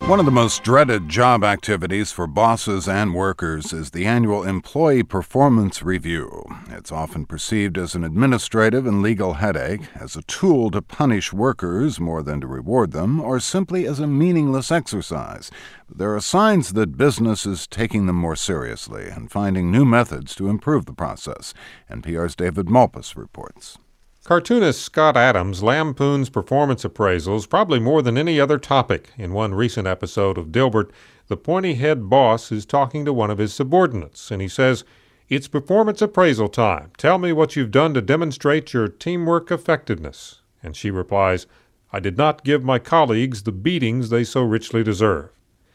One of the most dreaded job activities for bosses and workers is the annual Employee Performance Review. It's often perceived as an administrative and legal headache, as a tool to punish workers more than to reward them, or simply as a meaningless exercise. But there are signs that business is taking them more seriously and finding new methods to improve the process. NPR's David Malpass reports. Cartoonist Scott Adams lampoons performance appraisals probably more than any other topic. In one recent episode of Dilbert, the pointy-head boss is talking to one of his subordinates, and he says, "It's performance appraisal time. Tell me what you've done to demonstrate your teamwork effectiveness." And she replies, "I did not give my colleagues the beatings they so richly deserve."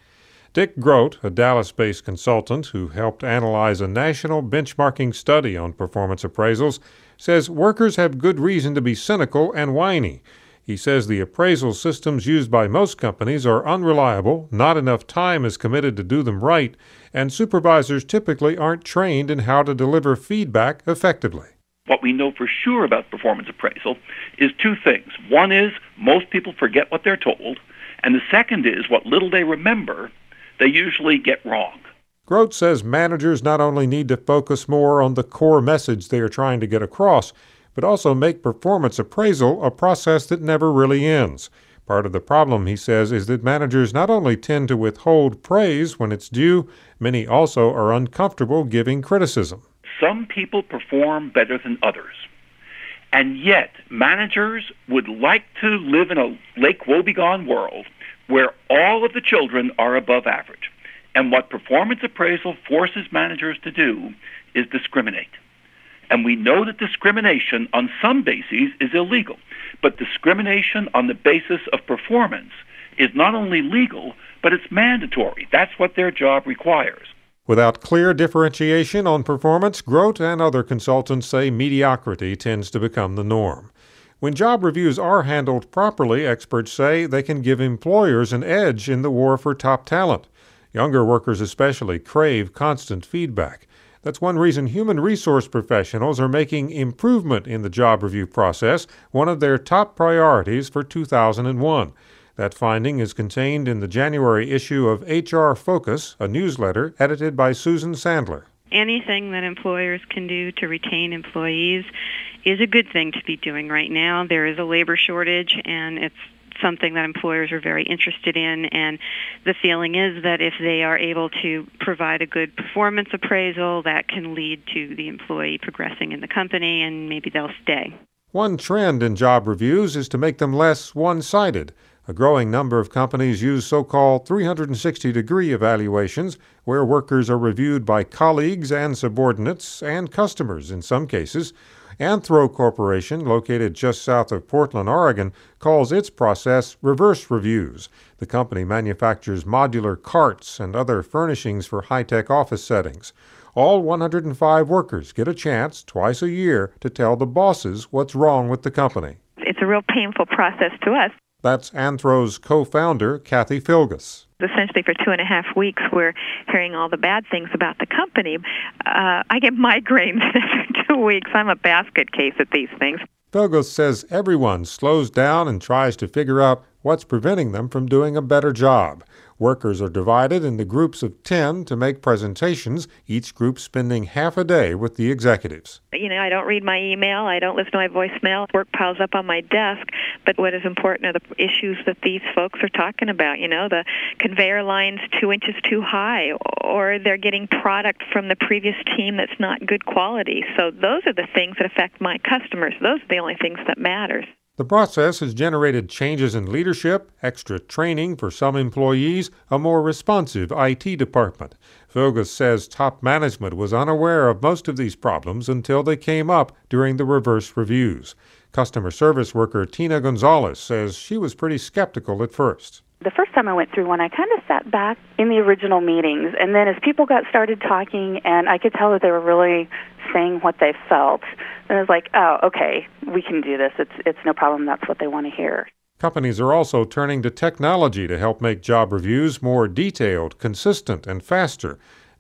Dick Grote, a Dallas-based consultant who helped analyze a national benchmarking study on performance appraisals, says workers have good reason to be cynical and whiny. He says the appraisal systems used by most companies are unreliable, not enough time is committed to do them right, and supervisors typically aren't trained in how to deliver feedback effectively. What we know for sure about performance appraisal is two things. One is most people forget what they're told, and the second is what little they remember, they usually get wrong. Grote says managers not only need to focus more on the core message they are trying to get across, but also make performance appraisal a process that never really ends. Part of the problem, he says, is that managers not only tend to withhold praise when it's due, many also are uncomfortable giving criticism. Some people perform better than others. And yet, managers would like to live in a Lake Wobegon world where all of the children are above average. And what performance appraisal forces managers to do is discriminate. And we know that discrimination on some bases is illegal, but discrimination on the basis of performance is not only legal, but it's mandatory. That's what their job requires. Without clear differentiation on performance, Grote and other consultants say mediocrity tends to become the norm. When job reviews are handled properly, experts say they can give employers an edge in the war for top talent. Younger workers especially crave constant feedback. That's one reason human resource professionals are making improvement in the job review process one of their top priorities for 2001. That finding is contained in the January issue of HR Focus, a newsletter edited by Susan Sandler. Anything that employers can do to retain employees is a good thing to be doing right now. There is a labor shortage, and it's something that employers are very interested in, and the feeling is that if they are able to provide a good performance appraisal, that can lead to the employee progressing in the company, and maybe they'll stay. One trend in job reviews is to make them less one-sided. A growing number of companies use so-called 360-degree evaluations, where workers are reviewed by colleagues and subordinates and customers in some cases. Anthro Corporation, located just south of Portland, Oregon, calls its process reverse reviews. The company manufactures modular carts and other furnishings for high-tech office settings. All 105 workers get a chance twice a year to tell the bosses what's wrong with the company. It's a real painful process to us. That's Anthro's co-founder, Kathy Filgus. Essentially, for 2.5 weeks, we're hearing all the bad things about the company. I get migraines every 2 weeks. I'm a basket case at these things. Filgus says everyone slows down and tries to figure out what's preventing them from doing a better job. Workers are divided into groups of 10 to make presentations, each group spending half a day with the executives. I don't read my email. I don't listen to my voicemail. Work piles up on my desk. But what is important are the issues that these folks are talking about. The conveyor line's 2 inches too high, or they're getting product from the previous team that's not good quality. So those are the things that affect my customers. Those are the only things that matter. The process has generated changes in leadership, extra training for some employees, a more responsive IT department. Filgus says top management was unaware of most of these problems until they came up during the reverse reviews. Customer service worker Tina Gonzalez says she was pretty skeptical at first. The first time I went through one, I kind of sat back in the original meetings, and then as people started talking, and I could tell that they were really saying what they felt, and I was like, oh, okay, we can do this. It's no problem. That's what they want to hear. Companies are also turning to technology to help make job reviews more detailed, consistent, and faster.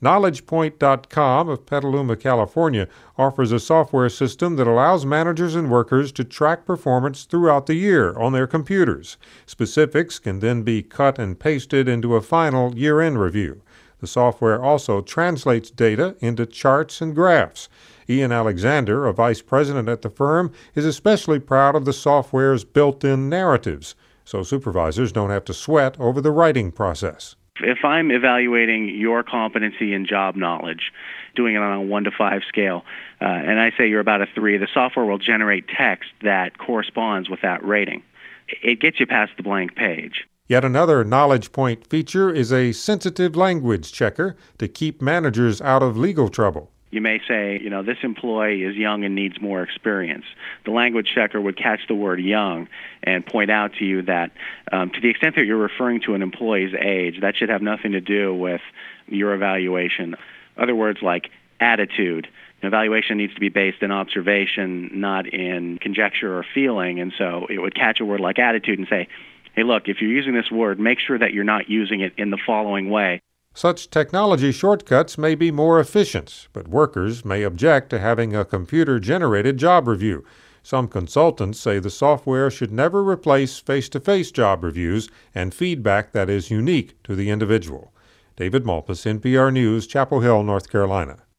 KnowledgePoint.com of Petaluma, California, offers a software system that allows managers and workers to track performance throughout the year on their computers. Specifics can then be cut and pasted into a final year-end review. The software also translates data into charts and graphs. Ian Alexander, a vice president at the firm, is especially proud of the software's built-in narratives, so supervisors don't have to sweat over the writing process. If I'm evaluating your competency in job knowledge, doing it on a 1 to 5 scale, and I say you're about a 3, the software will generate text that corresponds with that rating. It gets you past the blank page. Yet another Knowledge Point feature is a sensitive language checker to keep managers out of legal trouble. You may say, this employee is young and needs more experience. The language checker would catch the word young and point out to you that to the extent that you're referring to an employee's age, that should have nothing to do with your evaluation. Other words like attitude. An evaluation needs to be based in observation, not in conjecture or feeling. And so it would catch a word like attitude and say, hey, look, if you're using this word, make sure that you're not using it in the following way. Such technology shortcuts may be more efficient, but workers may object to having a computer-generated job review. Some consultants say the software should never replace face-to-face job reviews and feedback that is unique to the individual. David Malpass, NPR News, Chapel Hill, North Carolina.